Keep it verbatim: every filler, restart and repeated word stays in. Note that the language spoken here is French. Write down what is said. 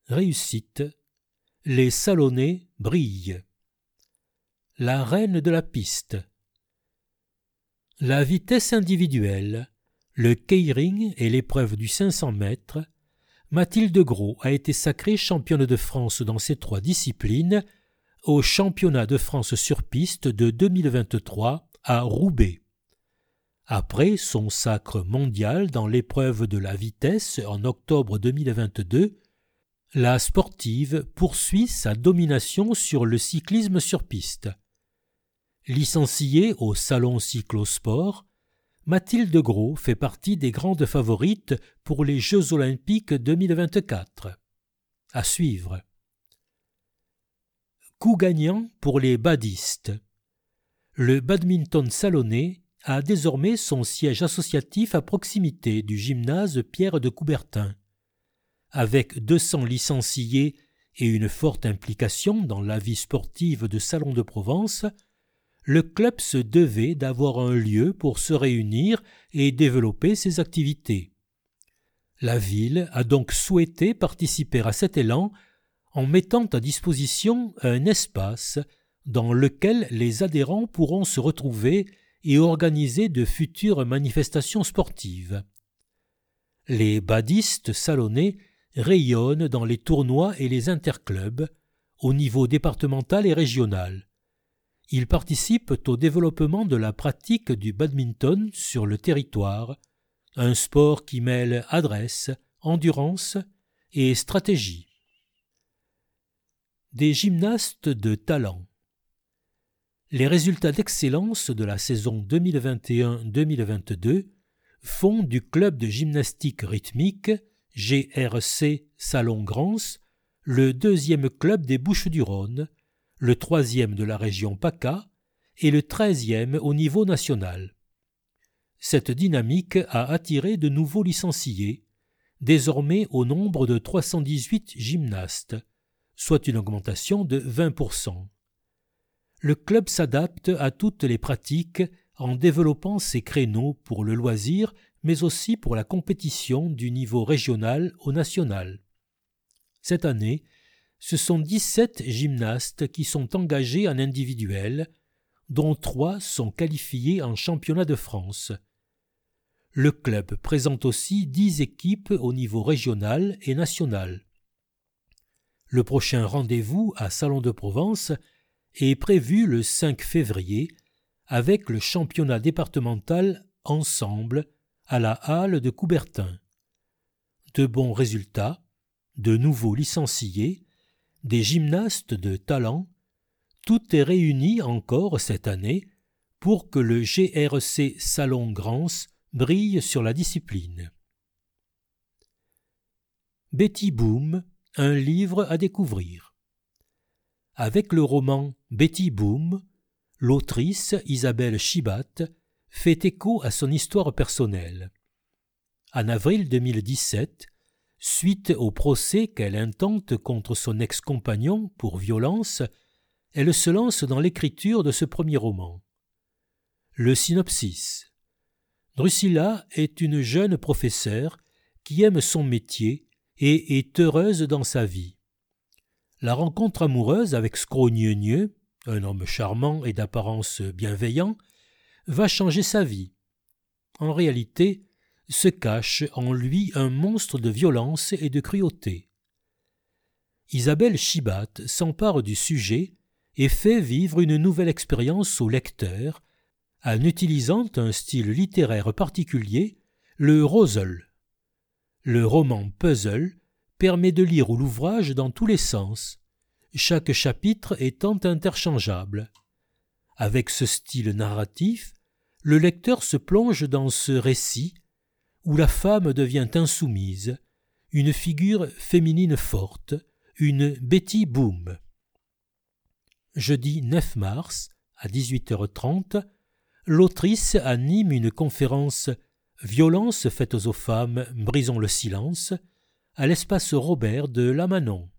réussite, les Salonnais brillent. La reine de la piste. La vitesse individuelle, le keiring et l'épreuve du cinq cents mètres, Mathilde Gros a été sacrée championne de France dans ces trois disciplines au championnat de France sur piste de deux mille vingt-trois à Roubaix. Après son sacre mondial dans l'épreuve de la vitesse en octobre deux mille vingt-deux, la sportive poursuit sa domination sur le cyclisme sur piste. Licenciée au Salon Cyclosport, Mathilde Gros fait partie des grandes favorites pour les Jeux olympiques deux mille vingt-quatre. À suivre. Coup gagnant pour les badistes. Le badminton salonnais a désormais son siège associatif à proximité du gymnase Pierre de Coubertin. Avec deux cents licenciés et une forte implication dans la vie sportive de Salon de Provence, le club se devait d'avoir un lieu pour se réunir et développer ses activités. La ville a donc souhaité participer à cet élan en mettant à disposition un espace dans lequel les adhérents pourront se retrouver et organiser de futures manifestations sportives. Les badistes salonnais rayonnent dans les tournois et les interclubs au niveau départemental et régional. Ils participent au développement de la pratique du badminton sur le territoire, un sport qui mêle adresse, endurance et stratégie. Des gymnastes de talent. Les résultats d'excellence de la saison deux mille vingt et un deux mille vingt-deux font du club de gymnastique rythmique G R C Salon-Grance le deuxième club des Bouches-du-Rhône, le troisième de la région PACA et le treizième au niveau national. Cette dynamique a attiré de nouveaux licenciés, désormais au nombre de trois cent dix-huit gymnastes, soit une augmentation de vingt pour cent. Le club s'adapte à toutes les pratiques en développant ses créneaux pour le loisir, mais aussi pour la compétition du niveau régional au national. Cette année, ce sont dix-sept gymnastes qui sont engagés en individuel, dont trois sont qualifiés en championnat de France. Le club présente aussi dix équipes au niveau régional et national. Le prochain rendez-vous à Salon de Provence est prévu le cinq février avec le championnat départemental Ensemble à la halle de Coubertin. De bons résultats, de nouveaux licenciés, des gymnastes de talent, tout est réuni encore cette année pour que le G R C Salon-Grance brille sur la discipline. Betty Boom, un livre à découvrir. Avec le roman Betty Boom, l'autrice Isabelle Chibat fait écho à son histoire personnelle. En avril deux mille dix-sept, suite au procès qu'elle intente contre son ex-compagnon pour violence, elle se lance dans l'écriture de ce premier roman. Le synopsis. Drusilla est une jeune professeure qui aime son métier et est heureuse dans sa vie. La rencontre amoureuse avec Scrogneugneux, un homme charmant et d'apparence bienveillant, va changer sa vie. En réalité, se cache en lui un monstre de violence et de cruauté. Isabelle Chibat s'empare du sujet et fait vivre une nouvelle expérience au lecteur en utilisant un style littéraire particulier, le rosel. Le roman puzzle permet de lire l'ouvrage dans tous les sens, chaque chapitre étant interchangeable. Avec ce style narratif, le lecteur se plonge dans ce récit où la femme devient insoumise, une figure féminine forte, une Betty Boom. Jeudi neuf mars, à dix-huit heures trente, l'autrice anime une conférence « Violences faites aux femmes, brisons le silence » à l'espace Robert de Lamanon.